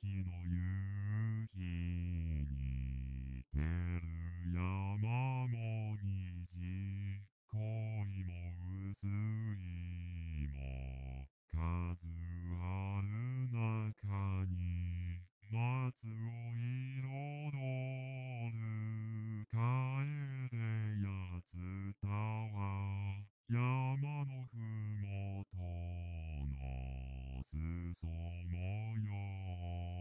秋の夕日に照る山も虹、恋も薄いも数ある中に夏を彩る楓やつたは山のふもとの裾模様